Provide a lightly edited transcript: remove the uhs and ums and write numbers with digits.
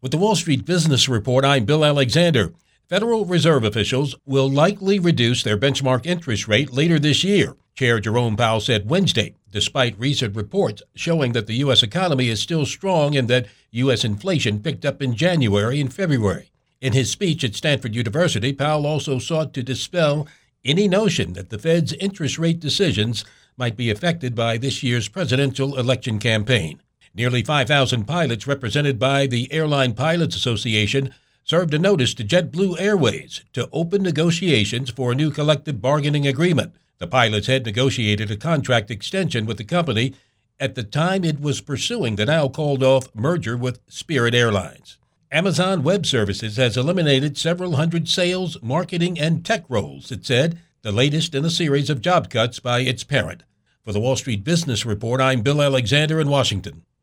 With the Wall Street Business Report, I'm Bill Alexander. Federal Reserve officials will likely reduce their benchmark interest rate later this year, Chair Jerome Powell said Wednesday, despite recent reports showing that the U.S. economy is still strong and that U.S. inflation picked up in January and February. In his speech at Stanford University, Powell also sought to dispel any notion that the Fed's interest rate decisions might be affected by this year's presidential election campaign. Nearly 5,000 pilots represented by the Airline Pilots Association served a notice to JetBlue Airways to open negotiations for a new collective bargaining agreement. The pilots had negotiated a contract extension with the company at the time it was pursuing the now called-off merger with Spirit Airlines. Amazon Web Services has eliminated several hundred sales, marketing, and tech roles, it said, the latest in a series of job cuts by its parent. For the Wall Street Business Report, I'm Bill Alexander in Washington.